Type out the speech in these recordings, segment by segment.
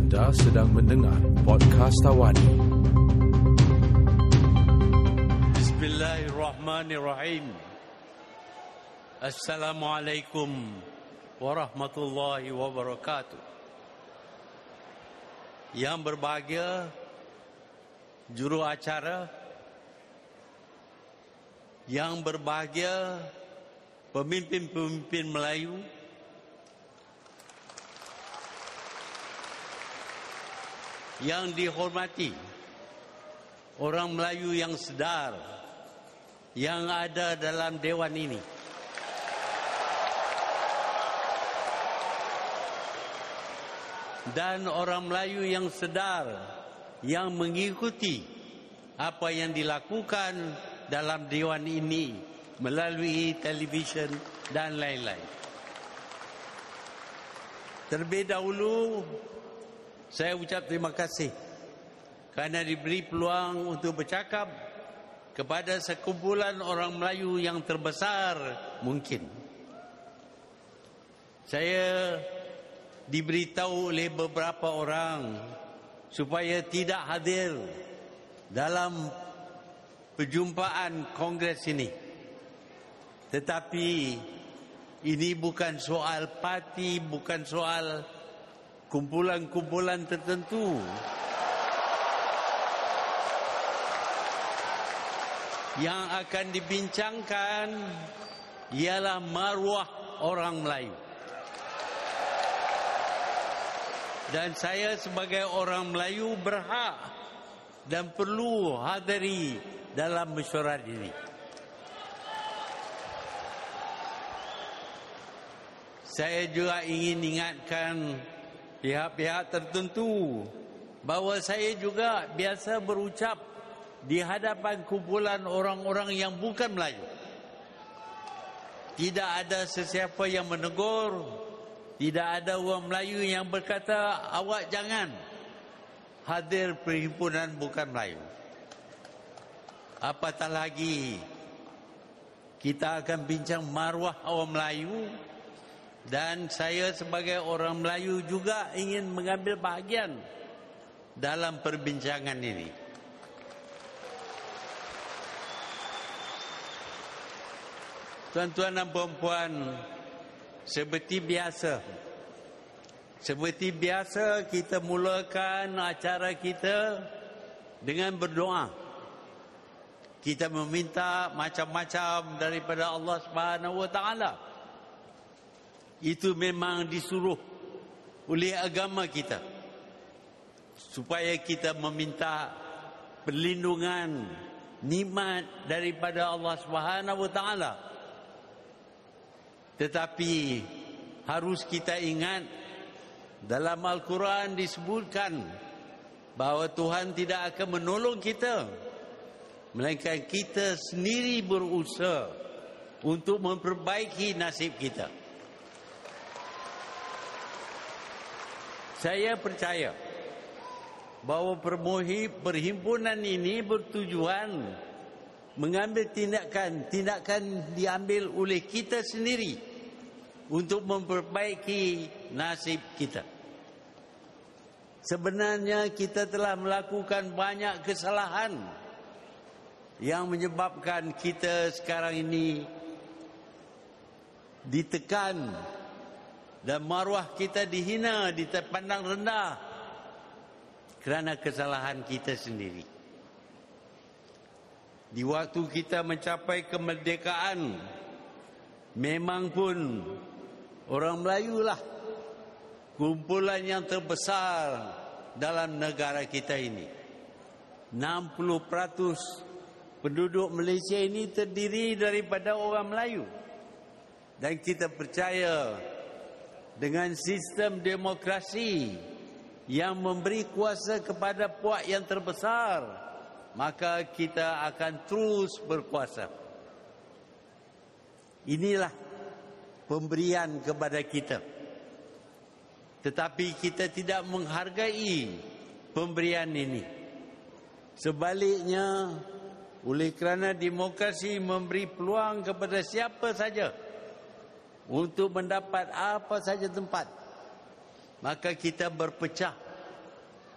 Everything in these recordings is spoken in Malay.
Anda sedang mendengar podcast Tawani. Bismillahirrahmanirrahim. Assalamualaikum warahmatullahi wabarakatuh. Yang berbahagia juru acara, yang berbahagia pemimpin-pemimpin Melayu, yang dihormati orang Melayu yang sedar yang ada dalam dewan ini, dan orang Melayu yang sedar yang mengikuti apa yang dilakukan dalam dewan ini melalui televisyen dan lain-lain. Terlebih dahulu, saya ucap terima kasih kerana diberi peluang untuk bercakap kepada sekumpulan orang Melayu yang terbesar mungkin. Saya diberitahu oleh beberapa orang supaya tidak hadir dalam perjumpaan kongres ini. Tetapi ini bukan soal parti, bukan soal kumpulan-kumpulan tertentu. Yang akan dibincangkan ialah maruah orang Melayu. Dan saya sebagai orang Melayu berhak dan perlu hadiri dalam mesyuarat ini. Saya juga ingin ingatkan pihak-pihak tertentu bahawa saya juga biasa berucap di hadapan kumpulan orang-orang yang bukan Melayu. Tidak ada sesiapa yang menegur, tidak ada orang Melayu yang berkata awak jangan hadir perhimpunan bukan Melayu. Apatah lagi kita akan bincang maruah orang Melayu, dan saya sebagai orang Melayu juga ingin mengambil bahagian dalam perbincangan ini. Tuan-tuan dan puan-puan, seperti biasa kita mulakan acara kita dengan berdoa. Kita meminta macam-macam daripada Allah Subhanahu wa taala. Itu memang disuruh oleh agama kita, supaya kita meminta perlindungan, nikmat daripada Allah Subhanahu wa taala. Tetapi harus kita ingat, dalam Al-Quran disebutkan bahawa Tuhan tidak akan menolong kita, melainkan kita sendiri berusaha untuk memperbaiki nasib kita. Saya percaya bahawa perhimpunan ini bertujuan mengambil tindakan diambil oleh kita sendiri untuk memperbaiki nasib kita. Sebenarnya kita telah melakukan banyak kesalahan yang menyebabkan kita sekarang ini ditekan dan maruah kita dihina, dipandang rendah kerana kesalahan kita sendiri. Di waktu kita mencapai kemerdekaan, memang pun orang Melayu lah kumpulan yang terbesar dalam negara kita ini. 60% penduduk Malaysia ini terdiri daripada orang Melayu. Dan kita percaya dengan sistem demokrasi yang memberi kuasa kepada puak yang terbesar, maka kita akan terus berkuasa. Inilah pemberian kepada kita. Tetapi kita tidak menghargai pemberian ini. Sebaliknya, oleh kerana demokrasi memberi peluang kepada siapa saja untuk mendapat apa saja tempat, maka kita berpecah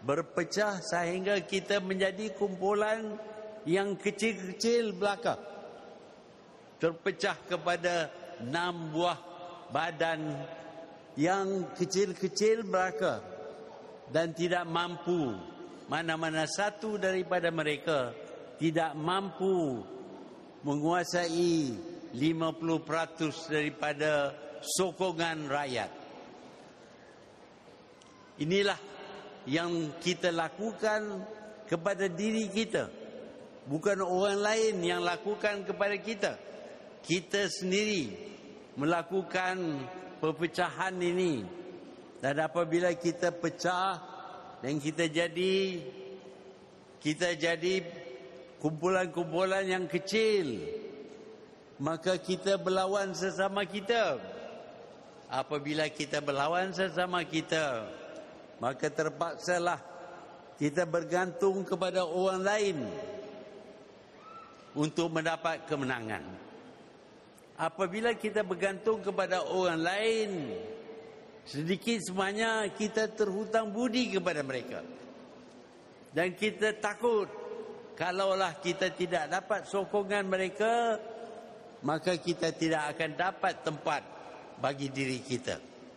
berpecah sehingga kita menjadi kumpulan yang kecil-kecil belaka, terpecah kepada 6 buah badan yang kecil-kecil belaka, dan tidak mampu, mana-mana satu daripada mereka tidak mampu menguasai 50% daripada sokongan rakyat. Inilah yang kita lakukan kepada diri kita, bukan orang lain yang lakukan kepada kita. Kita sendiri melakukan perpecahan ini, dan apabila kita pecah dan kita jadi kumpulan-kumpulan yang kecil, maka kita berlawan sesama kita. Apabila kita berlawan sesama kita, maka terpaksalah kita bergantung kepada orang lain untuk mendapat kemenangan. Apabila kita bergantung kepada orang lain, sedikit sebanyak kita terhutang budi kepada mereka. Dan kita takut kalaulah kita tidak dapat sokongan mereka, maka kita tidak akan dapat tempat bagi diri kita.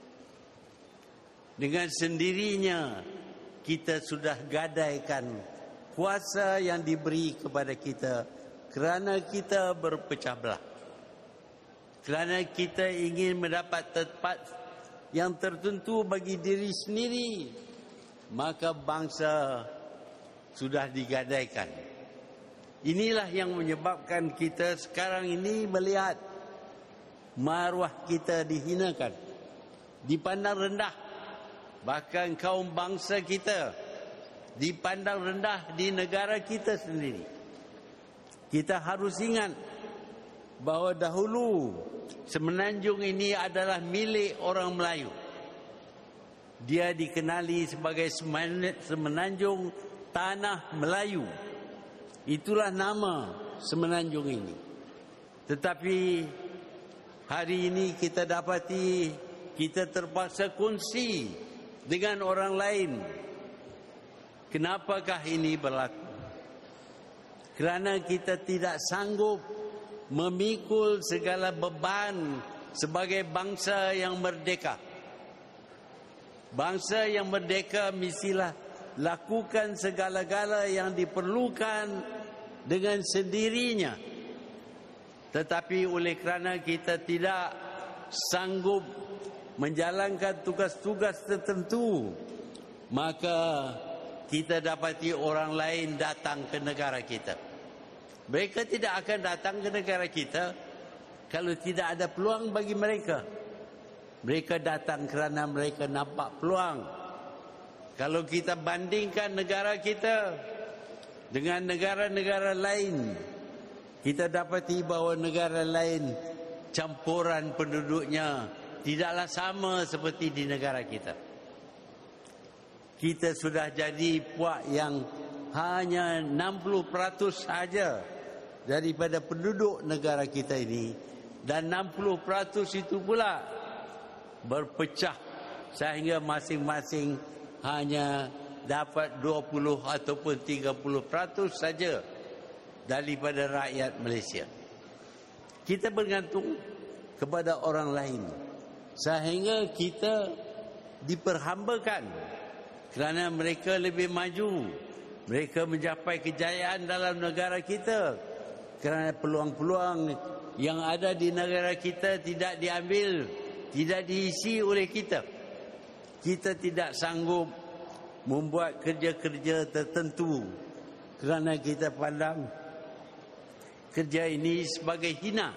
Dengan sendirinya kita sudah gadaikan kuasa yang diberi kepada kita kerana kita berpecah belah. Kerana kita ingin mendapat tempat yang tertentu bagi diri sendiri, maka bangsa sudah digadaikan. Inilah yang menyebabkan kita sekarang ini melihat maruah kita dihinakan, dipandang rendah. Bahkan kaum bangsa kita dipandang rendah di negara kita sendiri. Kita harus ingat bahawa dahulu semenanjung ini adalah milik orang Melayu. Dia dikenali sebagai semenanjung Tanah Melayu. Itulah nama semenanjung ini. Tetapi hari ini kita dapati kita terpaksa kongsi dengan orang lain. Kenapakah ini berlaku? Kerana kita tidak sanggup memikul segala beban sebagai bangsa yang merdeka. Bangsa yang merdeka mestilah lakukan segala-gala yang diperlukan dengan sendirinya. Tetapi oleh kerana kita tidak sanggup menjalankan tugas-tugas tertentu, maka kita dapati orang lain datang ke negara kita. Mereka tidak akan datang ke negara kita kalau tidak ada peluang bagi mereka. Mereka datang kerana mereka nampak peluang. Kalau kita bandingkan negara kita dengan negara-negara lain, kita dapati bahawa negara lain campuran penduduknya tidaklah sama seperti di negara kita. Kita sudah jadi puak yang hanya 60% saja daripada penduduk negara kita ini, dan 60% itu pula berpecah sehingga masing-masing hanya dapat 20 ataupun 30% saja daripada rakyat Malaysia. Kita bergantung kepada orang lain sehingga kita diperhambakan kerana mereka lebih maju. Mereka mencapai kejayaan dalam negara kita kerana peluang-peluang yang ada di negara kita tidak diambil, tidak diisi oleh kita. Kita tidak sanggup membuat kerja-kerja tertentu kerana kita pandang kerja ini sebagai hina.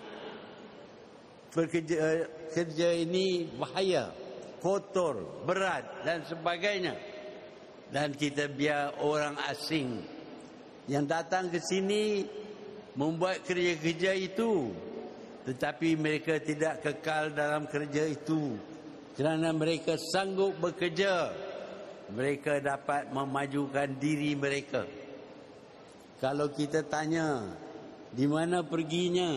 Kerja ini bahaya, kotor, berat dan sebagainya. Dan kita biar orang asing yang datang ke sini membuat kerja-kerja itu, tetapi mereka tidak kekal dalam kerja itu kerana mereka sanggup bekerja. Mereka dapat memajukan diri mereka. Kalau kita tanya di mana perginya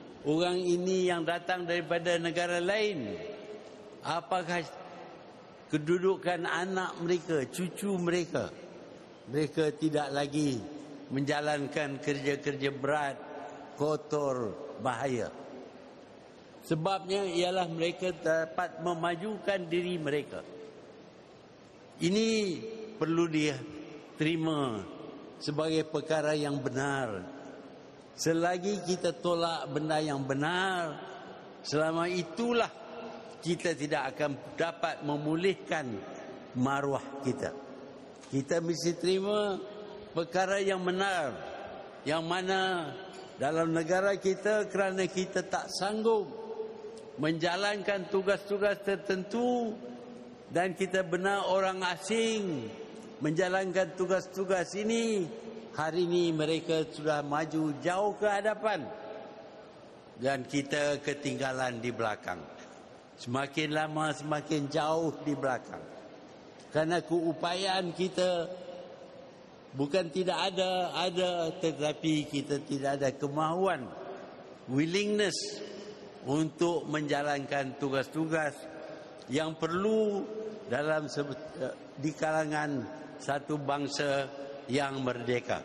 orang ini yang datang daripada negara lain, apakah kedudukan anak mereka, cucu mereka. Mereka tidak lagi menjalankan kerja-kerja berat, kotor, bahaya. Sebabnya ialah mereka dapat memajukan diri mereka. Ini perlu diterima sebagai perkara yang benar. Selagi kita tolak benda yang benar, selama itulah kita tidak akan dapat memulihkan maruah kita. Kita mesti terima perkara yang benar, yang mana dalam negara kita kerana kita tak sanggup menjalankan tugas-tugas tertentu dan kita benar orang asing menjalankan tugas-tugas ini, hari ini mereka sudah maju jauh ke hadapan dan kita ketinggalan di belakang. Semakin lama semakin jauh di belakang. Kerana keupayaan kita bukan tidak ada, tetapi kita tidak ada kemahuan, willingness untuk menjalankan tugas-tugas yang perlu dalam di kalangan satu bangsa yang merdeka.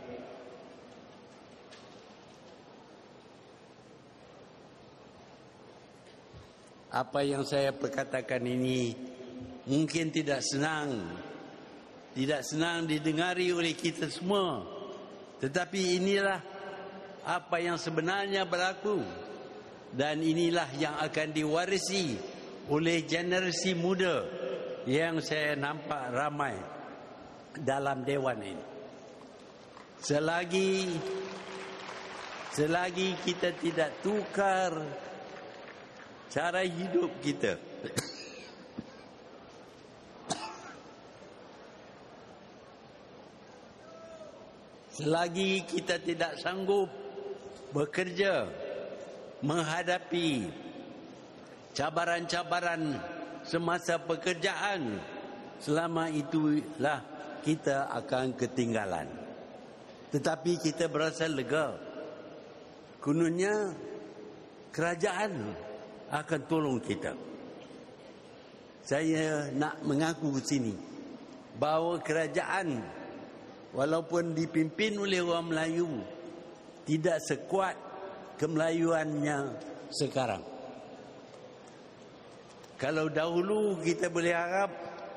Apa yang saya perkatakan ini mungkin tidak senang didengari oleh kita semua, tetapi inilah apa yang sebenarnya berlaku. Dan inilah yang akan diwarisi oleh generasi muda yang saya nampak ramai dalam dewan ini. Selagi kita tidak tukar cara hidup kita, selagi kita tidak sanggup bekerja menghadapi cabaran-cabaran semasa pekerjaan, selama itulah kita akan ketinggalan. Tetapi kita berasa lega. Kononnya kerajaan akan tolong kita. Saya nak mengaku di sini bahawa kerajaan walaupun dipimpin oleh orang Melayu tidak sekuat kemelayuannya sekarang. Kalau dahulu kita boleh harap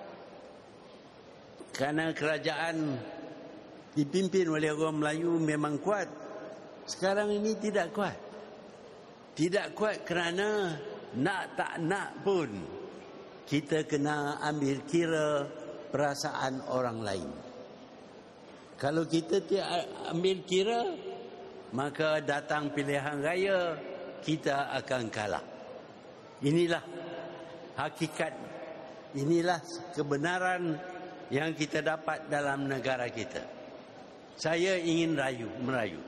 kerana kerajaan dipimpin oleh orang Melayu memang kuat, sekarang ini tidak kuat. Tidak kuat kerana nak tak nak pun kita kena ambil kira perasaan orang lain. Kalau kita tidak ambil kira, maka datang pilihan raya, kita akan kalah. Inilah hakikat, inilah kebenaran yang kita dapat dalam negara kita. Saya ingin merayu.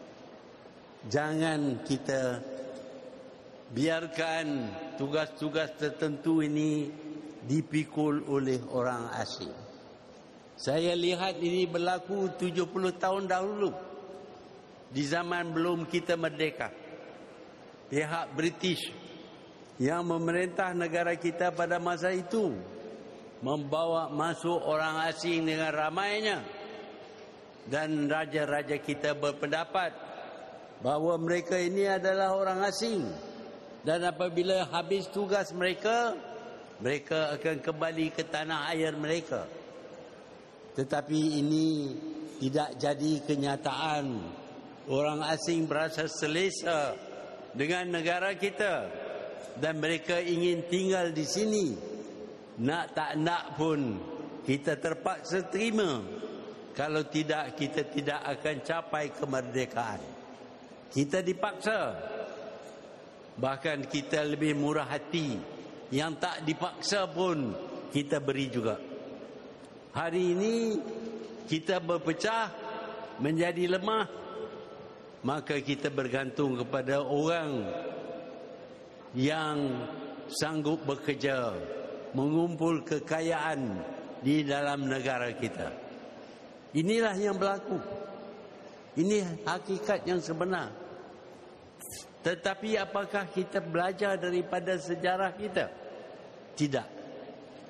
Jangan kita biarkan tugas-tugas tertentu ini dipikul oleh orang asing. Saya lihat ini berlaku 70 tahun dahulu. Di zaman belum kita merdeka, pihak British yang memerintah negara kita pada masa itu membawa masuk orang asing dengan ramainya, dan raja-raja kita berpendapat bahawa mereka ini adalah orang asing, dan apabila habis tugas mereka akan kembali ke tanah air mereka. Tetapi ini tidak jadi kenyataan. Orang asing berasa selesa dengan negara kita dan mereka ingin tinggal di sini. Nak tak nak pun kita terpaksa terima. Kalau tidak, kita tidak akan capai kemerdekaan. Kita dipaksa. Bahkan kita lebih murah hati. Yang tak dipaksa pun kita beri juga. Hari ini kita berpecah menjadi lemah, maka kita bergantung kepada orang yang sanggup bekerja, mengumpul kekayaan di dalam negara kita. Inilah yang berlaku. Ini hakikat yang sebenar. Tetapi apakah kita belajar daripada sejarah kita? Tidak.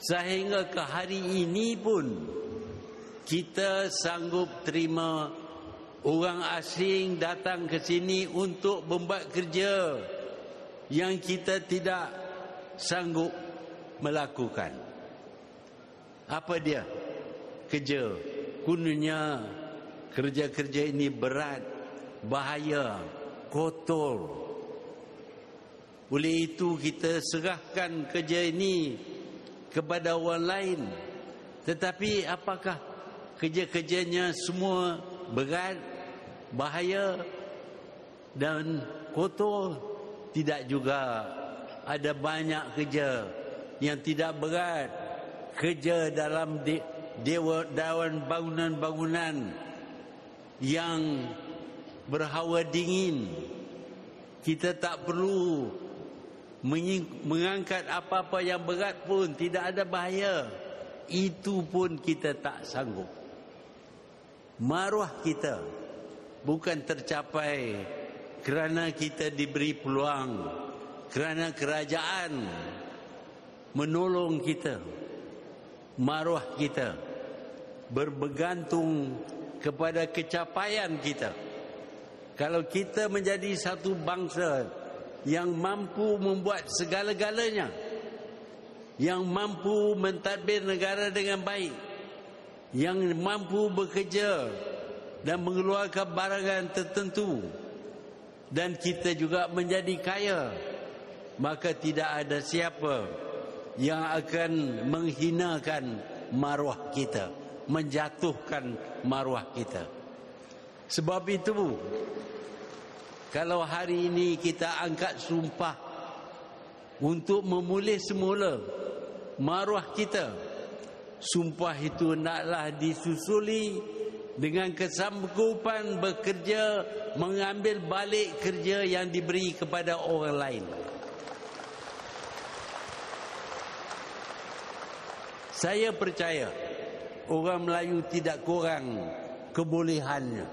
Sehingga ke hari ini pun kita sanggup terima orang asing datang ke sini untuk membuat kerja yang kita tidak sanggup melakukan. Apa dia? Kerja. Kononnya kerja-kerja ini berat, bahaya, kotor. Oleh itu kita serahkan kerja ini kepada orang lain. Tetapi apakah kerja-kerjanya semua berat, bahaya dan kotor? Tidak juga. Ada banyak kerja yang tidak berat. Kerja dalam dewan bangunan-bangunan yang berhawa dingin. Kita tak perlu mengangkat apa-apa yang berat pun, tidak ada bahaya. Itu pun kita tak sanggup. Maruah kita bukan tercapai kerana kita diberi peluang, kerana kerajaan menolong kita. Maruah kita bergantung kepada kecapaian kita. Kalau kita menjadi satu bangsa yang mampu membuat segala-galanya, yang mampu mentadbir negara dengan baik, yang mampu bekerja dan mengeluarkan barangan tertentu, dan kita juga menjadi kaya, maka tidak ada siapa yang akan menghinakan maruah kita, menjatuhkan maruah kita. Sebab itu, kalau hari ini kita angkat sumpah untuk memulih semula maruah kita, sumpah itu hendaklah disusuli dengan kesanggupan bekerja, mengambil balik kerja yang diberi kepada orang lain. Saya percaya orang Melayu tidak kurang kebolehannya.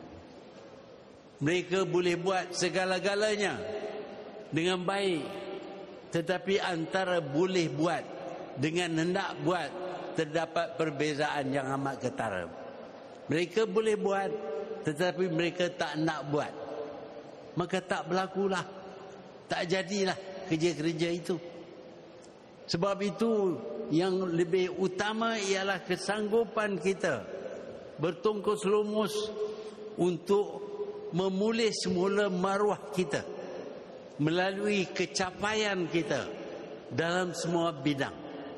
Mereka boleh buat segala-galanya dengan baik. Tetapi antara boleh buat dengan hendak buat, terdapat perbezaan yang amat ketara. Mereka boleh buat, tetapi mereka tak nak buat. Maka tak berlakulah, tak jadilah kerja-kerja itu. Sebab itu yang lebih utama ialah kesanggupan kita bertungkus lumus untuk memulih semula maruah kita melalui kecapaian kita dalam semua bidang.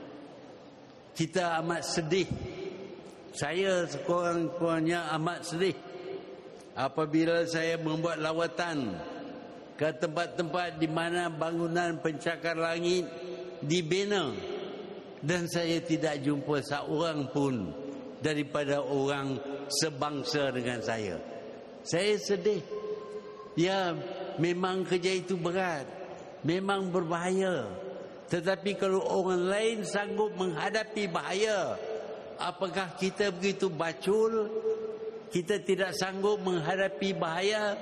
Kita amat sedih, saya sekurang-kurangnya amat sedih apabila saya membuat lawatan ke tempat-tempat di mana bangunan pencakar langit dibina dan saya tidak jumpa seorang pun daripada orang sebangsa dengan saya. Saya sedih. Ya, memang kerja itu berat, memang berbahaya. Tetapi kalau orang lain sanggup menghadapi bahaya, apakah kita begitu bacul? Kita tidak sanggup menghadapi bahaya?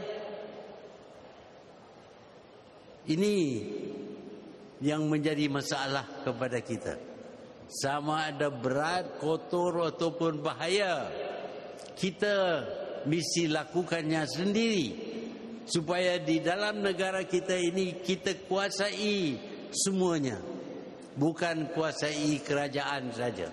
Ini yang menjadi masalah kepada kita. Sama ada berat, kotor ataupun bahaya, kita mesti lakukannya sendiri supaya di dalam negara kita ini kita kuasai semuanya, bukan kuasai kerajaan saja.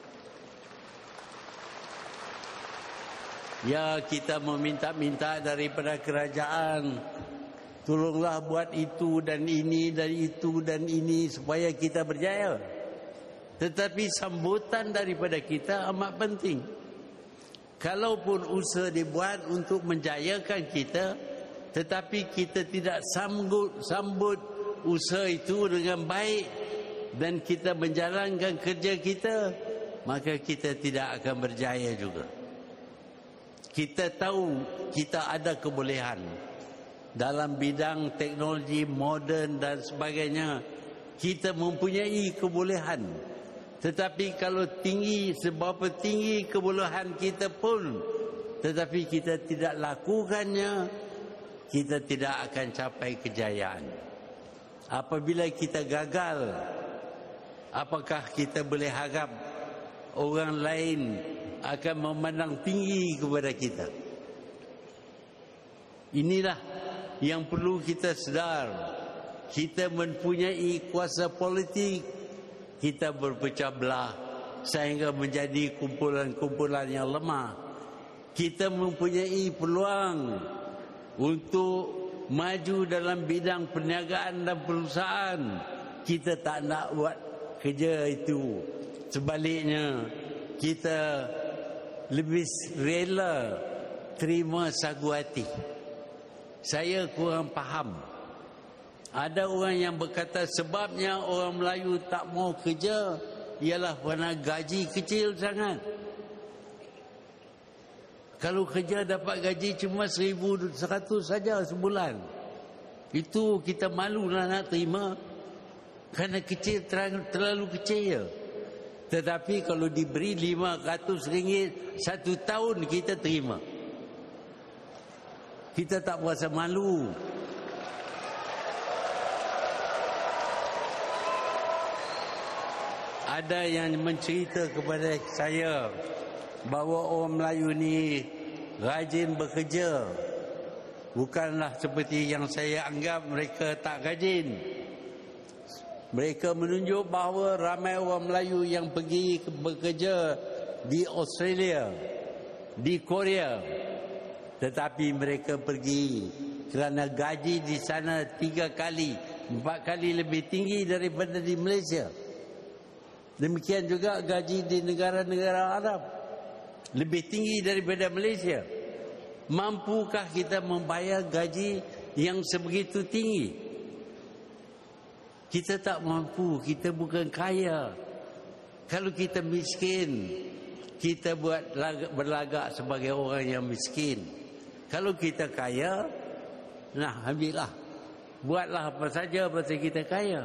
Ya, kita meminta-minta daripada kerajaan, tolonglah buat itu dan ini dan itu dan ini supaya kita berjaya. Tetapi sambutan daripada kita amat penting. Kalaupun usaha dibuat untuk menjayakan kita, tetapi kita tidak sambut usaha itu dengan baik dan kita menjalankan kerja kita, maka kita tidak akan berjaya juga. Kita tahu kita ada kebolehan dalam bidang teknologi moden dan sebagainya. Kita mempunyai kebolehan. Tetapi kalau tinggi, seberapa tinggi kebolehan kita pun, tetapi kita tidak lakukannya, kita tidak akan capai kejayaan. Apabila kita gagal, Apakah kita boleh harap orang lain akan memandang tinggi kepada kita? Inilah yang perlu kita sedar. Kita mempunyai kuasa politik, kita berpecah belah sehingga menjadi kumpulan-kumpulan yang lemah. Kita mempunyai peluang untuk maju dalam bidang perniagaan dan perusahaan. Kita tak nak buat kerja itu. Sebaliknya, kita lebih rela terima sagu hati. Saya kurang faham. Ada orang yang berkata sebabnya orang Melayu tak mau kerja ialah kerana gaji kecil sangat. Kalau kerja dapat gaji cuma 1,100 saja sebulan, itu kita malulah nak terima kerana kecil, terlalu kecil. Tetapi kalau diberi RM500 satu tahun, kita terima. Kita tak berasa malu. Ada yang mencerita kepada saya bahawa orang Melayu ni rajin bekerja. Bukanlah seperti yang saya anggap mereka tak rajin. Mereka menunjuk bahawa ramai orang Melayu yang pergi bekerja di Australia, di Korea. Tetapi mereka pergi kerana gaji di sana 3 kali, 4 kali lebih tinggi daripada di Malaysia. Demikian juga gaji di negara-negara Arab lebih tinggi daripada Malaysia. Mampukah kita membayar gaji yang sebegitu tinggi? Kita tak mampu, kita bukan kaya. Kalau kita miskin, kita berlagak sebagai orang yang miskin. Kalau kita kaya, nah ambillah. Buatlah apa saja pasal kita kaya.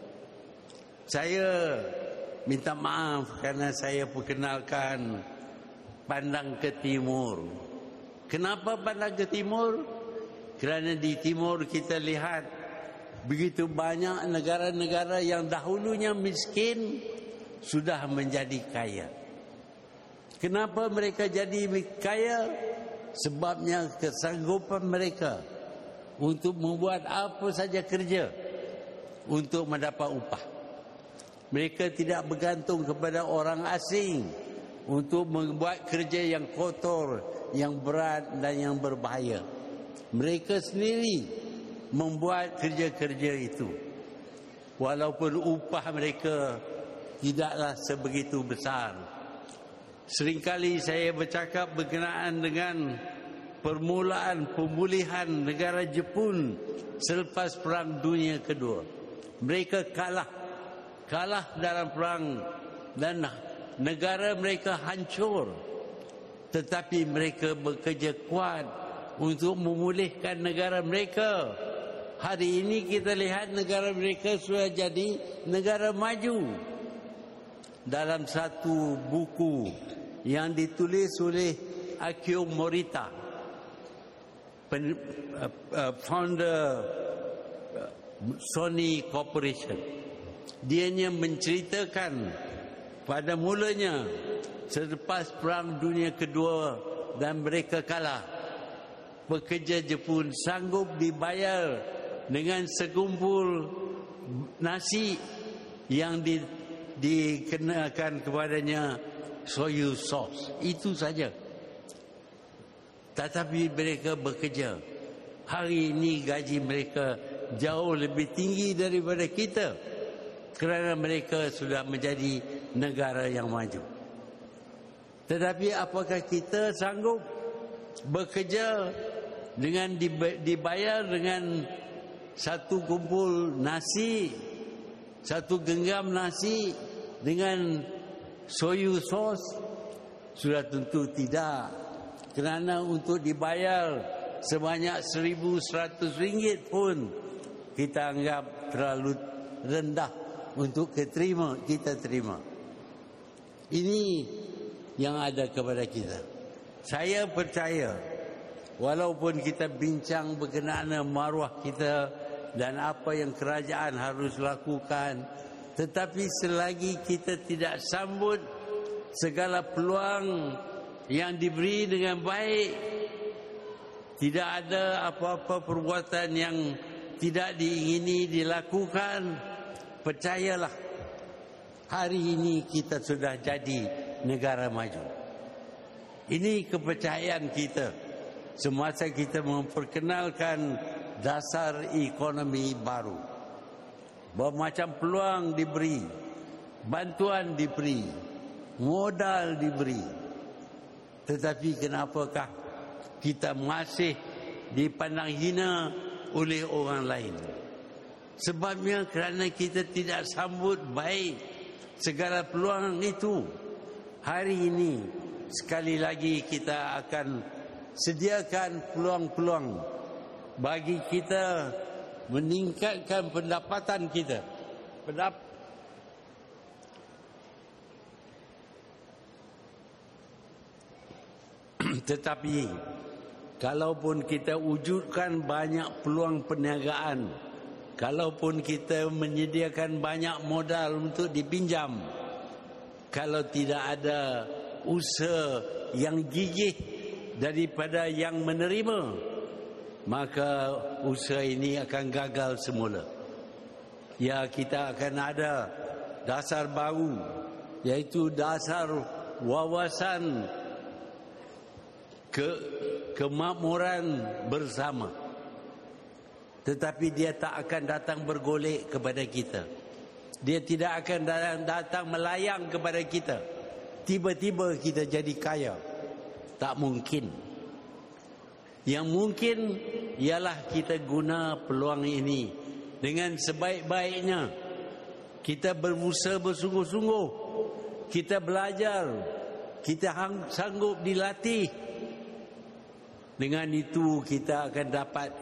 Saya minta maaf kerana saya perkenalkan pandang ke timur. Kenapa pandang ke timur? Kerana di timur kita lihat begitu banyak negara-negara yang dahulunya miskin sudah menjadi kaya. Kenapa mereka jadi kaya? Sebabnya kesanggupan mereka untuk membuat apa saja kerja untuk mendapat upah. Mereka tidak bergantung kepada orang asing untuk membuat kerja yang kotor, yang berat dan yang berbahaya. Mereka sendiri membuat kerja-kerja itu. Walaupun upah mereka tidaklah sebegitu besar. Seringkali saya bercakap berkenaan dengan permulaan pemulihan negara Jepun selepas Perang Dunia Kedua. Mereka kalah dalam perang dan negara mereka hancur. Tetapi mereka bekerja kuat untuk memulihkan negara mereka. Hari ini kita lihat negara mereka sudah jadi negara maju. Dalam satu buku yang ditulis oleh Akio Morita, founder Sony Corporation, dia menceritakan pada mulanya selepas Perang Dunia Kedua dan mereka kalah, pekerja Jepun sanggup dibayar dengan segumpul nasi yang dikenakan kepadanya soy sauce. Itu saja. Tetapi mereka bekerja. Hari ini gaji mereka jauh lebih tinggi daripada kita kerana mereka sudah menjadi negara yang maju. Tetapi apakah kita sanggup bekerja dengan dibayar dengan satu kumpul nasi, satu genggam nasi dengan soy sauce? Sudah tentu tidak. Kerana untuk dibayar sebanyak RM1,100 pun kita anggap terlalu rendah untuk kita terima. Ini yang ada kepada kita. Saya percaya walaupun kita bincang berkenaan maruah kita dan apa yang kerajaan harus lakukan, Tetapi selagi kita tidak sambut segala peluang yang diberi dengan baik, tidak ada apa-apa perbuatan yang tidak diingini dilakukan, percayalah, hari ini kita sudah jadi negara maju. Ini kepercayaan kita semasa kita memperkenalkan dasar ekonomi baru. Bermacam peluang diberi, bantuan diberi, modal diberi. Tetapi kenapakah kita masih dipandang hina oleh orang lain? Sebabnya kerana kita tidak sambut baik segala peluang itu. Hari ini sekali lagi kita akan sediakan peluang-peluang bagi kita meningkatkan pendapatan kita. Tetapi kalaupun kita wujudkan banyak peluang perniagaan, kalaupun kita menyediakan banyak modal untuk dipinjam, kalau tidak ada usaha yang gigih daripada yang menerima, maka usaha ini akan gagal semula. Ya, kita akan ada dasar baru, iaitu dasar wawasan kemakmuran bersama. Tetapi dia tak akan datang bergolek kepada kita. Dia tidak akan datang melayang kepada kita. Tiba-tiba kita jadi kaya. Tak mungkin. Yang mungkin ialah kita guna peluang ini dengan sebaik-baiknya. Kita berusaha bersungguh-sungguh. Kita belajar. Kita sanggup dilatih. Dengan itu kita akan dapat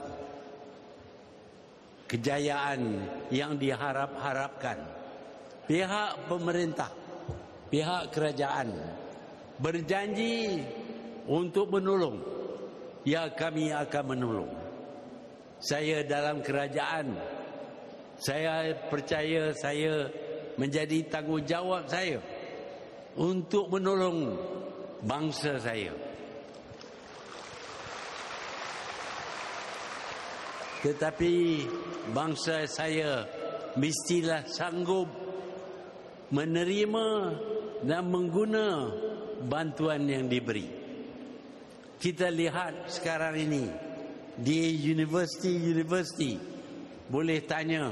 kejayaan yang diharap-harapkan. Pihak pemerintah, pihak kerajaan berjanji untuk menolong. Ya, kami akan menolong. Saya dalam kerajaan, saya percaya saya menjadi tanggungjawab saya untuk menolong bangsa saya. Tetapi bangsa saya mestilah sanggup menerima dan mengguna bantuan yang diberi. Kita lihat sekarang ini di universiti boleh tanya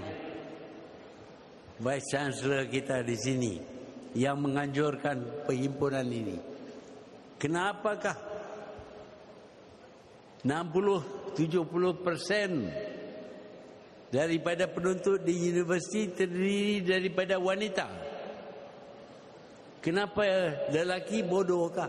Vice Chancellor kita di sini yang menganjurkan perhimpunan ini. Kenapakah 60-70% daripada penuntut di universiti terdiri daripada wanita? Kenapa lelaki bodohkah?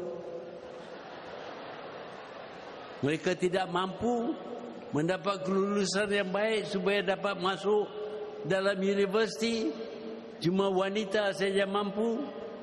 Mereka tidak mampu mendapat kelulusan yang baik supaya dapat masuk dalam universiti. Cuma wanita saja mampu.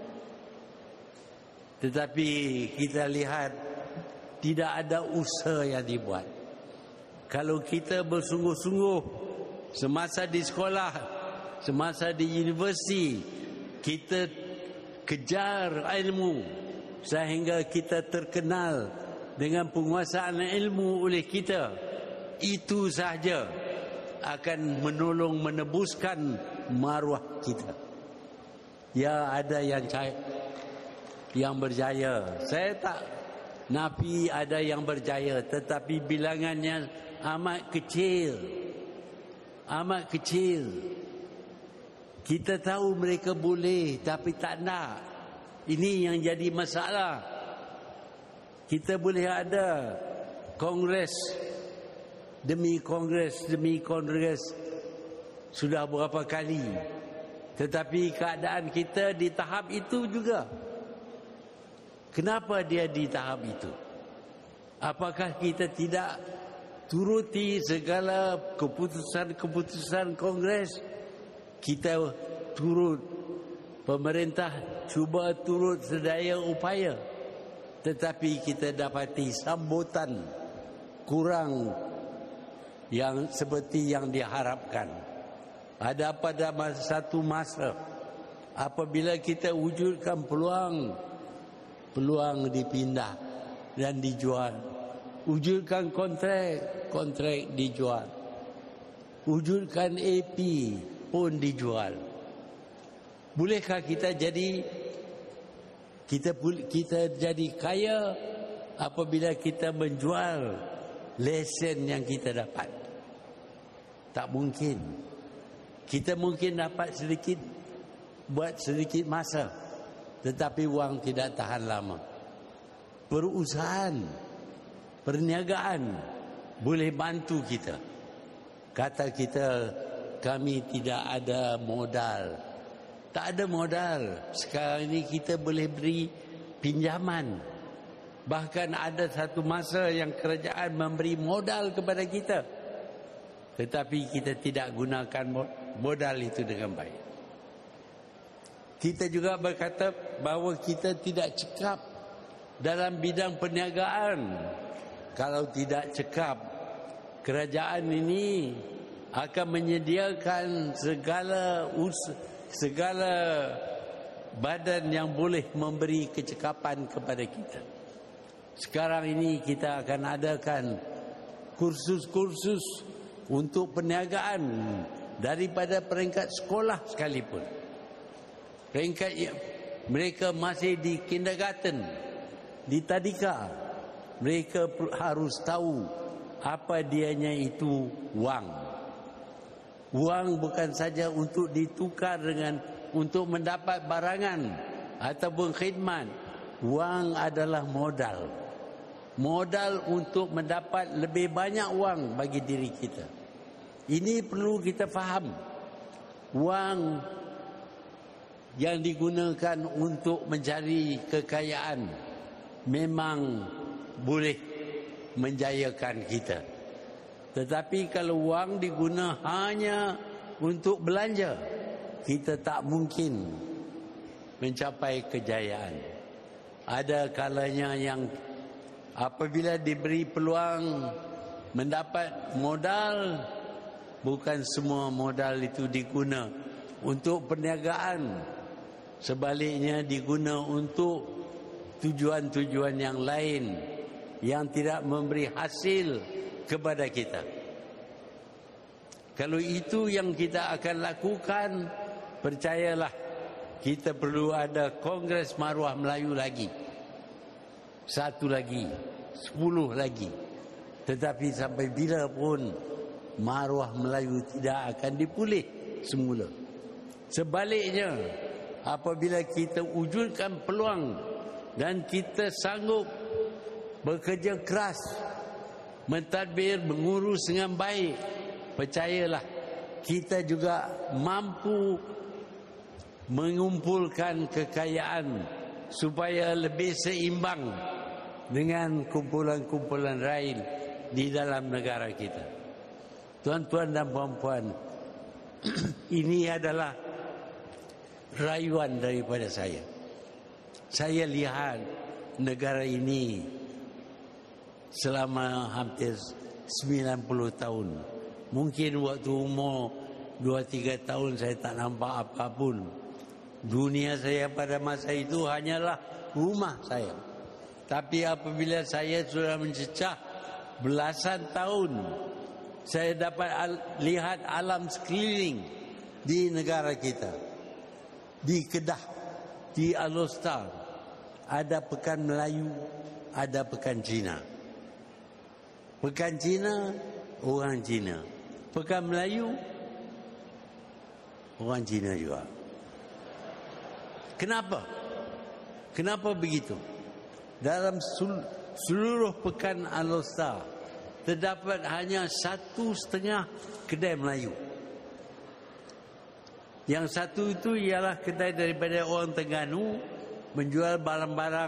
Tetapi kita lihat tidak ada usaha yang dibuat. Kalau kita bersungguh-sungguh semasa di sekolah, semasa di universiti, kita kejar ilmu sehingga kita terkenal dengan penguasaan ilmu oleh kita, itu sahaja akan menolong menebuskan maruah kita. Ya, ada yang berjaya. Saya tak nafi ada yang berjaya, tetapi bilangannya amat kecil. Amat kecil. Kita tahu mereka boleh, tapi tak nak. Ini yang jadi masalah. Kita boleh ada kongres demi kongres demi kongres sudah berapa kali, tetapi keadaan kita di tahap itu juga. Kenapa dia di tahap itu? Apakah kita tidak turuti segala keputusan kongres? Kita turut, pemerintah cuba turut sedaya upaya, tetapi kita dapati sambutan kurang yang seperti yang diharapkan. Ada pada satu masa apabila kita wujudkan peluang dipindah dan dijual. Wujudkan kontrak dijual. Wujudkan AP pun dijual. Bolehkah kita jadi kaya apabila kita menjual lesen yang kita dapat? Tak mungkin. Kita mungkin dapat buat sedikit masa, tetapi wang tidak tahan lama. Perusahaan, perniagaan boleh bantu kita. Kata kita, kami tidak ada modal. Tak ada modal. Sekarang ini kita boleh beri pinjaman. Bahkan ada satu masa yang kerajaan memberi modal kepada kita, tetapi kita tidak gunakan modal itu dengan baik. Kita juga berkata bahawa kita tidak cekap dalam bidang perniagaan. Kalau tidak cekap, kerajaan ini akan menyediakan segala badan yang boleh memberi kecekapan kepada kita. Sekarang ini kita akan adakan kursus-kursus untuk perniagaan daripada peringkat sekolah sekalipun. Peringkat mereka masih di kindergarten, di tadika, mereka harus tahu apa dianya itu wang. Wang bukan saja untuk ditukar untuk mendapat barangan ataupun khidmat. Wang adalah modal. Modal untuk mendapat lebih banyak wang bagi diri kita. Ini perlu kita faham. Wang yang digunakan untuk mencari kekayaan memang boleh menjayakan kita. Tetapi kalau wang digunakan hanya untuk belanja, kita tak mungkin mencapai kejayaan. Ada kalanya yang apabila diberi peluang mendapat modal, bukan semua modal itu diguna untuk perniagaan. Sebaliknya diguna untuk tujuan-tujuan yang lain yang tidak memberi hasil kepada kita. Kalau itu yang kita akan lakukan, percayalah, kita perlu ada Kongres Maruah Melayu lagi. 1 lagi, 10 lagi. Tetapi sampai bila pun maruah Melayu tidak akan dipulih semula. Sebaliknya, apabila kita wujudkan peluang dan kita sanggup bekerja keras, mentadbir, mengurus dengan baik, percayalah, kita juga mampu mengumpulkan kekayaan supaya lebih seimbang dengan kumpulan-kumpulan lain di dalam negara kita. Tuan-tuan dan puan-puan, ini adalah rayuan daripada saya. Saya lihat negara ini selama hampir 90 tahun. Mungkin waktu umur 2-3 tahun saya tak nampak apa pun. Dunia saya pada masa itu hanyalah rumah saya. Tapi apabila saya sudah mencecah belasan tahun, saya dapat lihat alam sekeliling di negara kita. Di Kedah, di Alor-Setar, ada Pekan Melayu, ada Pekan Cina. Pekan Cina, orang Cina. Pekan Melayu, orang Cina juga. Kenapa? Kenapa begitu? Dalam seluruh Pekan Alor-Setar terdapat hanya 1,5 kedai Melayu. Yang satu itu ialah kedai daripada orang Terengganu, menjual barang-barang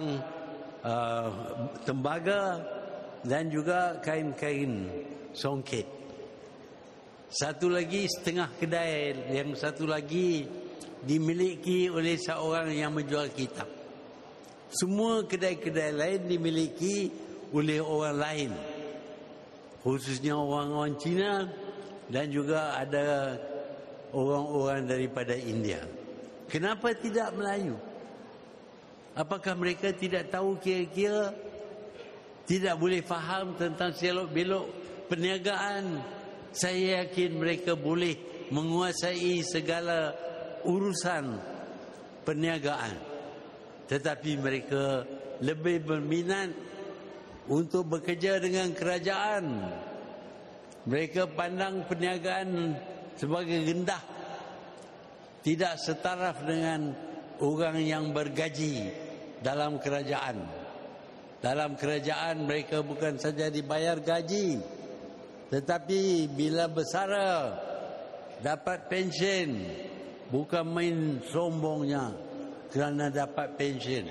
tembaga dan juga kain-kain songket. Satu lagi setengah kedai, yang satu lagi dimiliki oleh seorang yang menjual kitab. Semua kedai-kedai lain dimiliki oleh orang lain, khususnya orang-orang Cina, dan juga ada orang-orang daripada India. Kenapa tidak Melayu? Apakah mereka tidak tahu kira-kira, tidak boleh faham tentang selok-belok perniagaan? Saya yakin mereka boleh menguasai segala urusan perniagaan, tetapi mereka lebih berminat untuk bekerja dengan kerajaan. Mereka pandang perniagaan sebagai rendah, tidak setaraf dengan orang yang bergaji dalam kerajaan. Dalam kerajaan mereka bukan saja dibayar gaji, tetapi bila bersara dapat pensyen, bukan main sombongnya kerana dapat pensyen.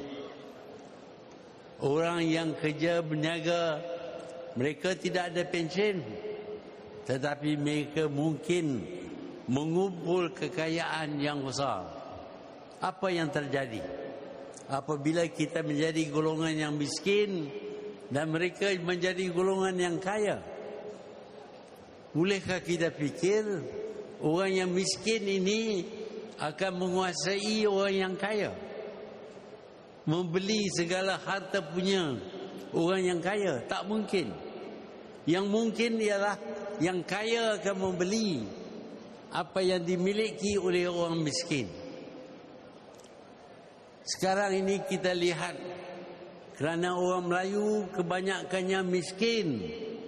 Orang yang kerja berniaga, mereka tidak ada pensyen, tetapi mereka mungkin mengumpul kekayaan yang besar. Apa yang terjadi apabila kita menjadi golongan yang miskin dan mereka menjadi golongan yang kaya? Bolehkah kita fikir orang yang miskin ini akan menguasai orang yang kaya, membeli segala harta punya orang yang kaya? Tak mungkin. Yang mungkin ialah yang kaya akan membeli apa yang dimiliki oleh orang miskin. Sekarang ini kita lihat, kerana orang Melayu kebanyakannya miskin,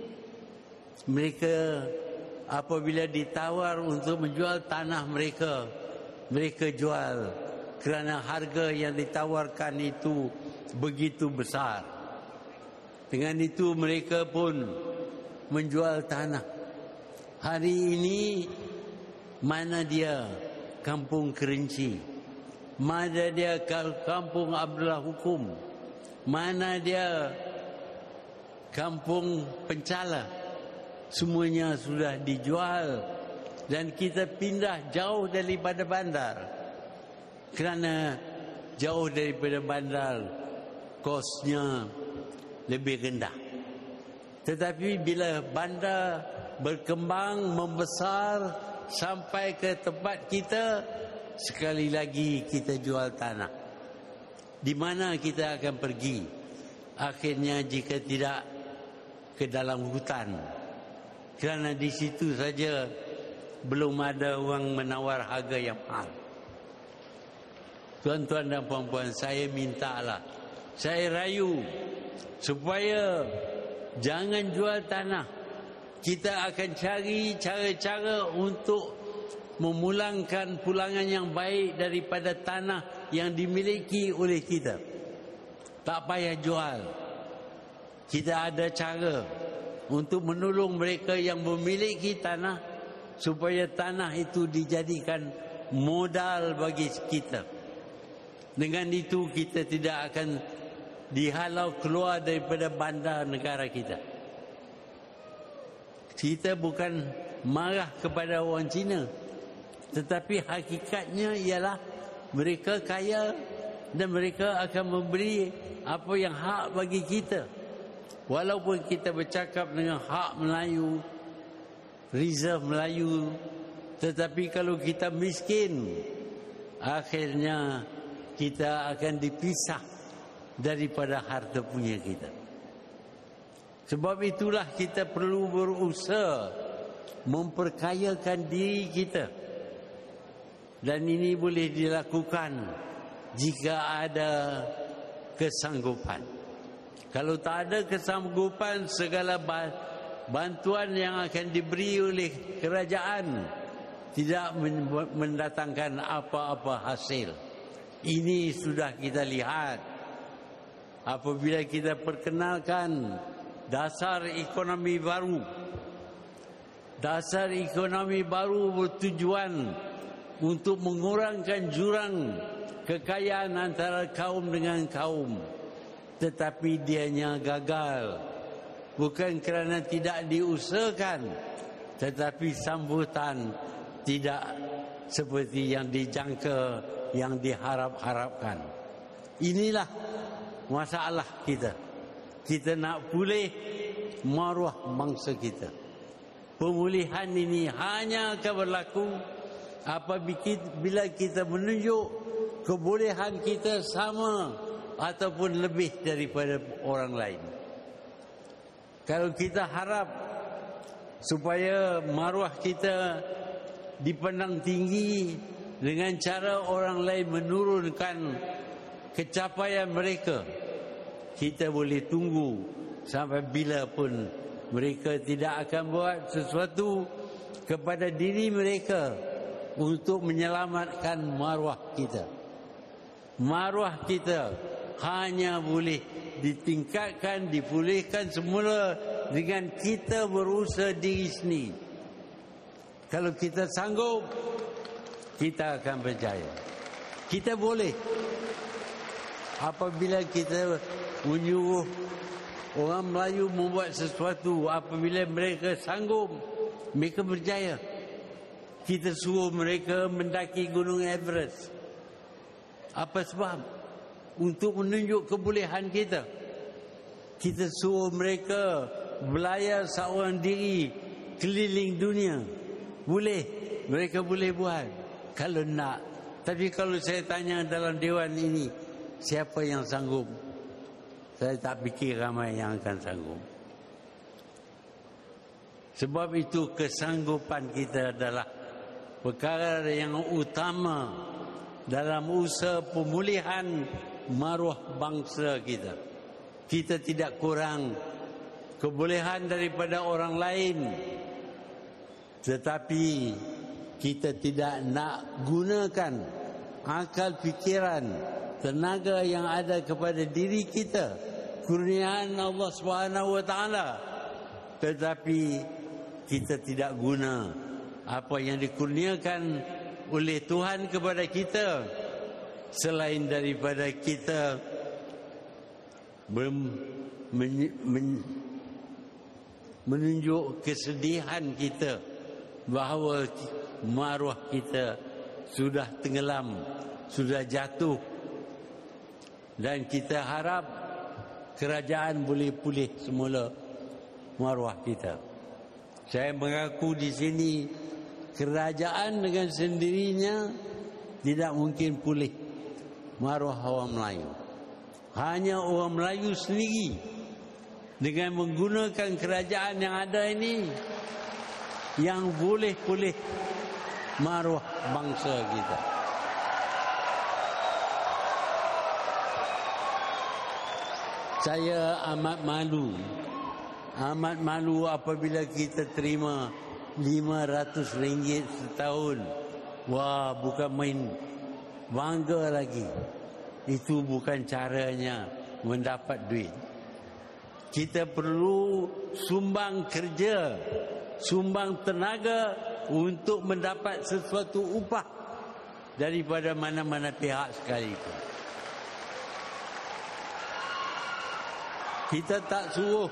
mereka apabila ditawar untuk menjual tanah mereka, mereka jual kerana harga yang ditawarkan itu begitu besar. Dengan itu mereka pun menjual tanah. Hari ini mana dia Kampung Kerinci, mana dia Kampung Abdullah Hukum, mana dia Kampung Pencala, semuanya sudah dijual dan kita pindah jauh daripada bandar. Kerana jauh daripada bandar kosnya lebih rendah. Tetapi bila bandar berkembang, membesar sampai ke tempat kita, sekali lagi kita jual tanah. Di mana kita akan pergi? Akhirnya jika tidak ke dalam hutan. Kerana di situ saja belum ada orang menawar harga yang mahal. Tuan-tuan dan puan-puan, saya mintalah, saya rayu supaya jangan jual tanah. Kita akan cari cara-cara untuk memulangkan pulangan yang baik daripada tanah yang dimiliki oleh kita. Tak payah jual. Kita ada cara untuk menolong mereka yang memiliki tanah supaya tanah itu dijadikan modal bagi kita. Dengan itu kita tidak akan dihalau keluar daripada bandar negara kita. Kita bukan marah kepada orang Cina, tetapi hakikatnya ialah mereka kaya dan mereka akan memberi apa yang hak bagi kita. Walaupun kita bercakap dengan hak Melayu, reserve Melayu, tetapi kalau kita miskin, akhirnya kita akan dipisah daripada harta punya kita. Sebab itulah kita perlu berusaha memperkayakan diri kita. Dan ini boleh dilakukan jika ada kesanggupan. Kalau tak ada kesanggupan, segala bantuan yang akan diberi oleh kerajaan tidak mendatangkan apa-apa hasil. Ini sudah kita lihat apabila kita perkenalkan dasar ekonomi baru. Dasar ekonomi baru bertujuan untuk mengurangkan jurang kekayaan antara kaum dengan kaum. Tetapi dianya gagal. Bukan kerana tidak diusahakan, tetapi sambutan tidak seperti yang dijangka, yang diharap-harapkan. Inilah masalah kita. Kita nak pulih maruah bangsa kita. Pemulihan ini hanya akan berlaku apabila kita menunjuk kebolehan kita sama ataupun lebih daripada orang lain. Kalau kita harap supaya maruah kita dipandang tinggi dengan cara orang lain menurunkan kecapaian mereka, kita boleh tunggu sampai bila pun mereka tidak akan buat sesuatu kepada diri mereka untuk menyelamatkan maruah kita. Maruah kita hanya boleh ditingkatkan, dipulihkan semula dengan kita berusaha diri sendiri. Kalau kita sanggup, kita akan berjaya. Kita boleh. Apabila kita menyuruh orang Melayu membuat sesuatu, apabila mereka sanggup, mereka berjaya. Kita suruh mereka mendaki Gunung Everest. Apa sebab? Untuk menunjuk kebolehan kita. Kita suruh mereka berlayar seorang diri keliling dunia. Boleh. Mereka boleh buat. Kalau nak. Tapi kalau saya tanya dalam dewan ini, siapa yang sanggup? Saya tak fikir ramai yang akan sanggup. Sebab itu kesanggupan kita adalah perkara yang utama dalam usaha pemulihan maruah bangsa kita. Kita tidak kurang kebolehan daripada orang lain, tetapi kita tidak nak gunakan akal fikiran, tenaga yang ada kepada diri kita, kurniaan Allah Subhanahu wa taala, tetapi kita tidak guna apa yang dikurniakan oleh Tuhan kepada kita, selain daripada kita menunjuk kesedihan kita bahawa maruah kita sudah tenggelam, sudah jatuh, dan kita harap kerajaan boleh pulih semula maruah kita. Saya mengaku di sini kerajaan dengan sendirinya tidak mungkin pulih maruah orang Melayu. Hanya orang Melayu sendiri dengan menggunakan kerajaan yang ada ini yang boleh pulih maruah bangsa kita. Saya amat malu apabila kita terima RM500 setahun. Wah, bukan main, bangga lagi. Itu bukan caranya mendapat duit. Kita perlu sumbang kerja, sumbang tenaga untuk mendapat sesuatu upah daripada mana-mana pihak sekalipun. Kita tak suruh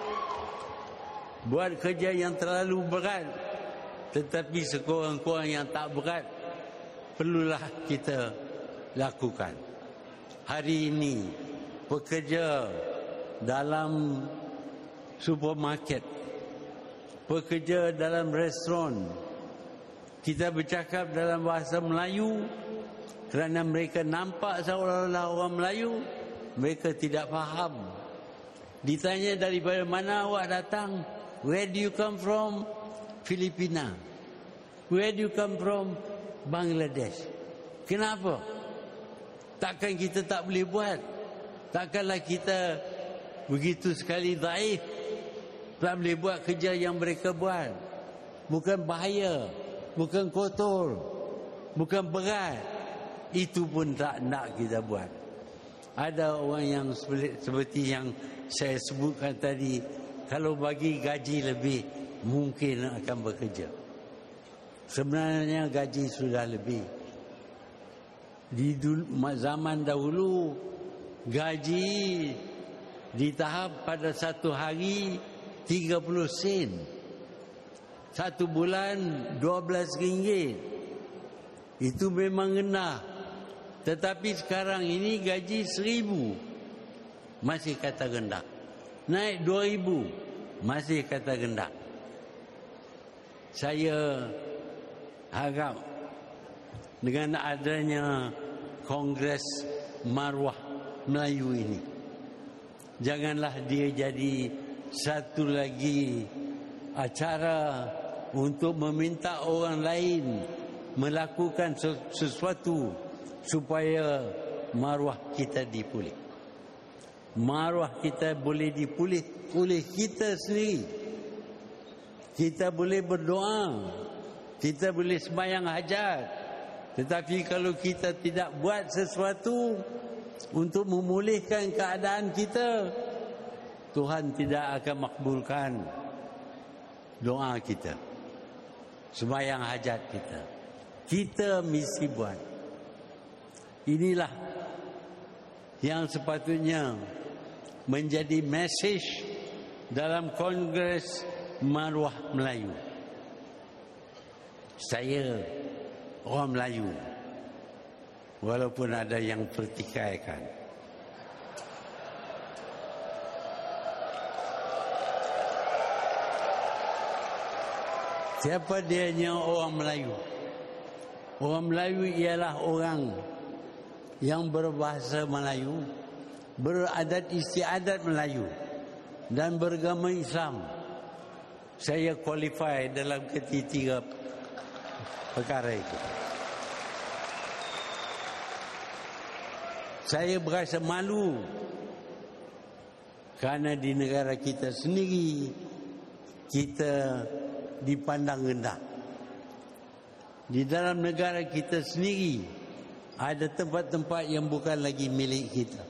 buat kerja yang terlalu berat, tetapi sekurang-kurang yang tak berat perlulah kita lakukan. Hari ini pekerja dalam supermarket, pekerja dalam restoran, kita bercakap dalam bahasa Melayu kerana mereka nampak seolah-olah orang Melayu, mereka tidak faham. Ditanya daripada mana awak datang? Where do you come from? Filipina. Where do you come from? Bangladesh. Kenapa? Takkan kita tak boleh buat? Takkanlah kita begitu sekali dhaif, tak boleh buat kerja yang mereka buat? Bukan bahaya, bukan kotor, bukan berat. Itu pun tak nak kita buat. Ada orang yang seperti yang saya sebutkan tadi, kalau bagi gaji lebih, mungkin akan bekerja. Sebenarnya gaji sudah lebih. Di zaman dahulu, gaji ditahap pada satu hari 30 sen. Satu bulan RM12. Itu memang rendah. Tetapi sekarang ini gaji RM1,000. Masih kata rendah. Naik RM2,000. Masih kata rendah. Saya harap dengan adanya Kongres Maruah Melayu ini. Janganlah dia jadi satu lagi acara untuk meminta orang lain melakukan sesuatu supaya maruah kita dipulih. Maruah kita boleh dipulih oleh kita sendiri. Kita boleh berdoa, kita boleh sembahyang hajat, tetapi kalau kita tidak buat sesuatu untuk memulihkan keadaan kita, Tuhan tidak akan makbulkan doa kita, sembahyang hajat kita. Kita mesti buat. Inilah yang sepatutnya menjadi mesej dalam Kongres Maruah Melayu. Saya orang Melayu, walaupun ada yang pertikaikan. Siapa dianya orang Melayu? Orang Melayu ialah orang yang berbahasa Melayu, beradat istiadat Melayu dan beragama Islam. Saya qualify dalam ketiga perkara itu. Saya berasa malu kerana di negara kita sendiri kita dipandang rendah. Di dalam negara kita sendiri ada tempat-tempat yang bukan lagi milik kita.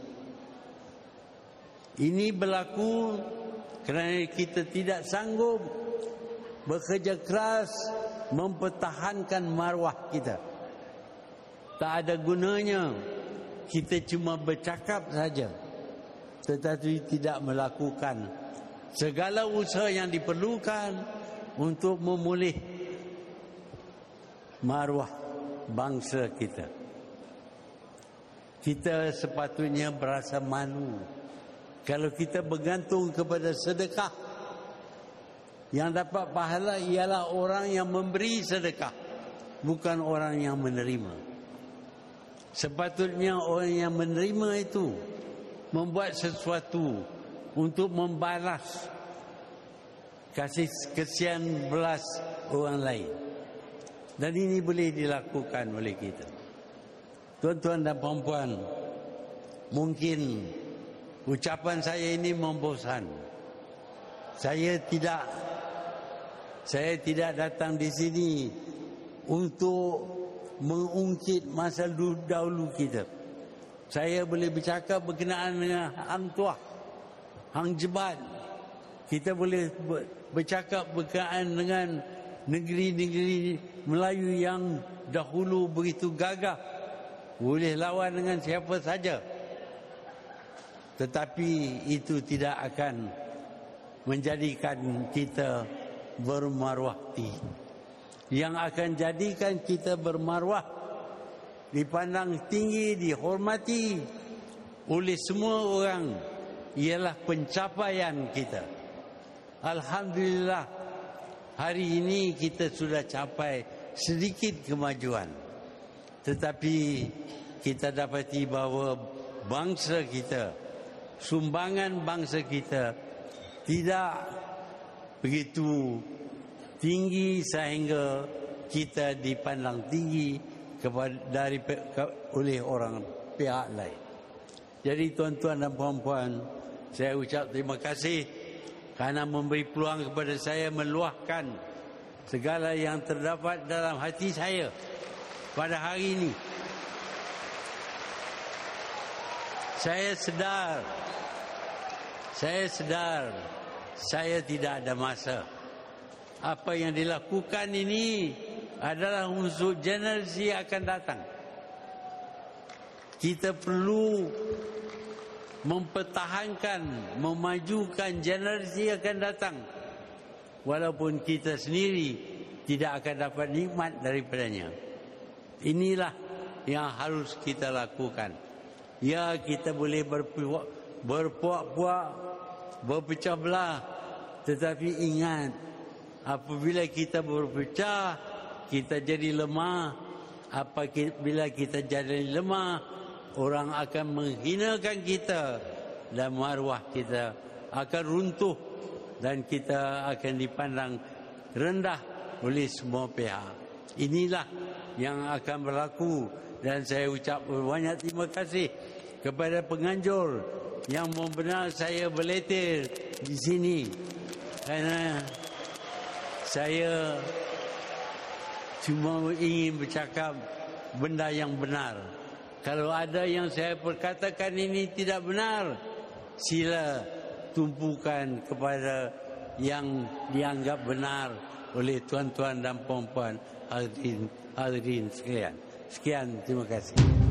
Ini berlaku kerana kita tidak sanggup bekerja keras mempertahankan maruah kita. Tak ada gunanya kita cuma bercakap saja, tetapi tidak melakukan segala usaha yang diperlukan untuk memulih maruah bangsa kita. Kita sepatutnya berasa malu kalau kita bergantung kepada sedekah. Yang dapat pahala ialah orang yang memberi sedekah, bukan orang yang menerima. Sepatutnya orang yang menerima itu membuat sesuatu untuk membalas kasih kesian belas orang lain. Dan ini boleh dilakukan oleh kita. Tuan-tuan dan puan-puan, mungkin ucapan saya ini membosan. Saya tidak datang di sini untuk mengungkit masa dahulu kita. Saya boleh bercakap berkenaan dengan Hang Tuah, Hang Jebat. Kita boleh bercakap berkenaan dengan negeri-negeri Melayu yang dahulu begitu gagah, boleh lawan dengan siapa saja. Tetapi itu tidak akan menjadikan kita bermaruah tinggi. Yang akan jadikan kita bermaruah, dipandang tinggi, dihormati oleh semua orang, ialah pencapaian kita. Alhamdulillah, hari ini kita sudah capai sedikit kemajuan. Tetapi kita dapati bahawa bangsa kita, sumbangan bangsa kita tidak begitu tinggi sehingga kita dipandang tinggi oleh orang pihak lain. Jadi tuan-tuan dan puan-puan, saya ucap terima kasih kerana memberi peluang kepada saya meluahkan segala yang terdapat dalam hati saya pada hari ini. Saya sedar saya tidak ada masa. Apa yang dilakukan ini adalah untuk generasi akan datang. Kita perlu mempertahankan, memajukan generasi akan datang. Walaupun kita sendiri tidak akan dapat nikmat daripadanya. Inilah yang harus kita lakukan. Ya, kita boleh berpuak-puak, berpecah belah. Tetapi ingat, apabila kita berpecah, kita jadi lemah. Bila kita jadi lemah, orang akan menghinakan kita dan maruah kita akan runtuh dan kita akan dipandang rendah oleh semua pihak. Inilah yang akan berlaku, dan saya ucap banyak terima kasih kepada penganjur yang membenar saya berletir di sini, kerana saya cuma ingin bercakap benda yang benar. Kalau ada yang saya perkatakan ini tidak benar, sila tumpukan kepada yang dianggap benar oleh tuan-tuan dan puan-puan hadirin sekalian. Sekian, terima kasih.